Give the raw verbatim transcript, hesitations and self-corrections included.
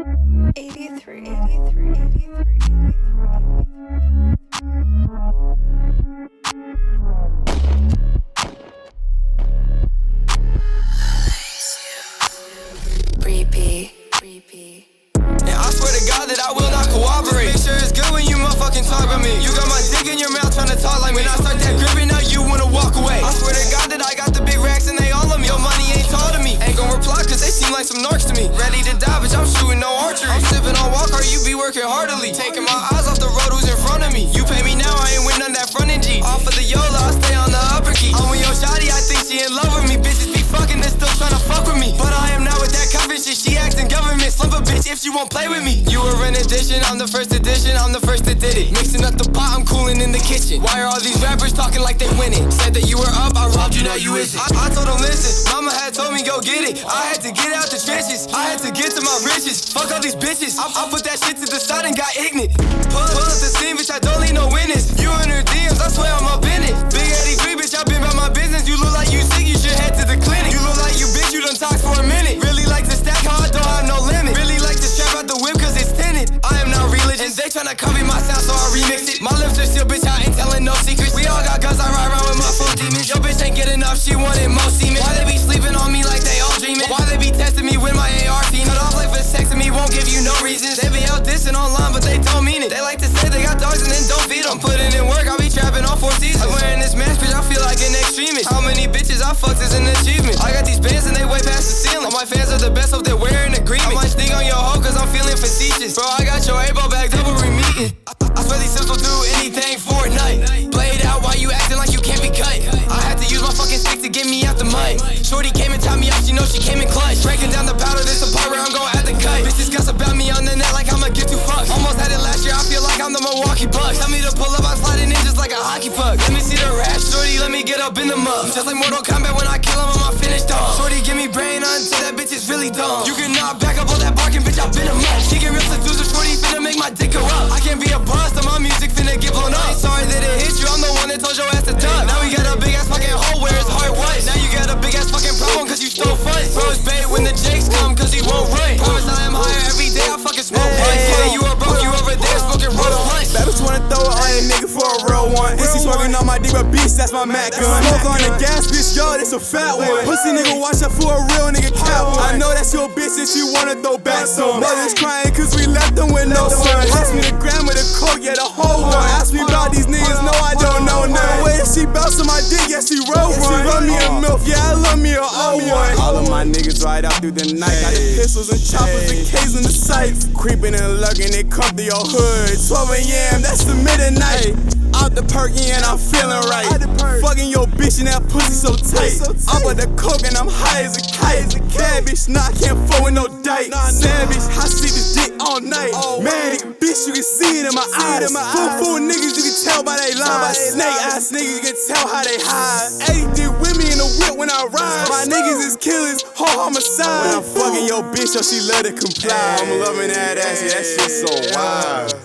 eighty-three, eighty-three, eighty-three, Repeat, repeat. And I swear to God that I will not cooperate. Make sure it's good when you motherfucking talk with me. You got my dick in your mouth trying to talk like me. When I start that gripping, now you wanna walk away. I swear to God that I got the big racks and they all of me. Your money ain't tall to me. Ain't gon' reply cause they seem like some narcs to me. Ready to die, bitch, I'm shooting no archery. I'm sipping on Walker, you be working heartily. Taking my eyes off the road, who's in front of me. You pay me now, I ain't win none that frontin' G. Off of the Yola, I stay on the upper key. I'm with your shawty, I think she in love with me. Bitches be fucking and still tryna fuck with me. But I am not with that cover shit, she acting government. Slump a bitch if she won't play with me. You were an addition, I'm the first edition, I'm the first that did it. Mixing up the pot, I'm cooling in the kitchen. Why are all these rappers talking like they winning? Said that you were up, I robbed you, now you isn't. I, I told them listen, mama had told me go get it. I had to get out the trenches, I had to get to my riches. Fuck all these bitches, I, I put that shit to the side and got ignorant. Pull, pull up the scene, bitch, I don't need no witness. You in her D Ms, I swear I'm up in it. Big eighty-three, bitch, I been about my business. You look like you sick, you should head to the clinic. You look like you bitch, you done talk for a minute. Really like to stack how I don't have no limit. Really like to strap out the whip cause it's tinted. I am not religious, they tryna copy my sound so I remix it. My lips are still bitch, I ain't telling no secrets. We all got guns, I ride around with my full demons. Your bitch ain't get enough, she wanted more semen. Why they be sleeping on me like they all dreaming? Why they be testing me with my A R team? Cut off like for sex and me won't give you no reasons. They be out dissing online but they don't mean it. They like to say they got dogs and then don't feed them. Putting in work, I be trapping all four seasons. I'm wearing this mask, bitch, I feel like an extremist. How many bitches I fucked is an achievement. I got these bands and they way past the ceiling. All my fans are the best, hope they're wearing agreement. I might sneak on your hoe cause I'm feeling facetious. Bro, I got your A-ball back, double re-meeting. I, I swear these sips will do anything for a night. Play it out while you acting like you can't be cut. I had to use my fucking stick to get me out the mud. Shorty came and tied me up, she know she came in clutch. Breaking down the powder, this a part where I'm gon' add the cut. Bitches gossip about me on the net like I'ma get too fucked. Almost had it last year, I feel like I'm the Milwaukee Bucks. Tell me to pull up, I'm sliding in just like a hockey puck. Let me see the rash, shorty, let me get up in the mud. Just like Mortal Kombat when I kill him, I'm finished off. Shorty, give me brain until that bitch is really dumb. You cannot back up all that barking, bitch, I've been a mutt. She get real seducer, shorty finna make my dick erupt. I can't be a bust, and my music finna get blown up. Sorry that it hit you, I'm the one that told your ass to duck. Now we got a big ass fucking hole where his heart was. Now you got a big ass fucking problem cause you stole funds. Bro, it's bait when the jakes come cause he won't run. Promise I am higher every day, I fucking smoke blunts. Yeah, you are broke, you over there smoking roll blunts. Bad bitch wanna throw it on your nigga for a real one. Pussy smoking on my dick, but bitch, that's my Mac gun. Smoke on the gas, bitch, yo, that's a fat one. Pussy nigga, watch out for a real nigga cat one. I know that's your bitch and she wanna throw back some. Mother's crying cause we left them with no son. Ask me the gram of the coke, yeah, the whole one. Ask me about these niggas, no, I don't know none. Way that she bounce on my dick, yeah, she roll one. She run me a milk, yeah, I love me a O one. All of my niggas ride out through the night. Got the pistols and choppers and K's in the sights. Creeping and lurking, they come through your hood. twelve a m, that's the midnight. Out the perky and I'm feeling right. Fucking your bitch and that pussy so tight. I'm with the coke and I'm high as a kite. Bad bitch, nah, I can't fuck with no dyke. Savage, I see this dick all night. Man, bitch, you can see it in my eyes. Fool, fool niggas, you can tell by they lies. Snake ass niggas, you can tell how they hide. eighty with me in the whip when I ride. My niggas is killers, whole homicide. When I'm fucking your bitch, so she let it comply. I'm loving that ass, yeah, that shit so wild.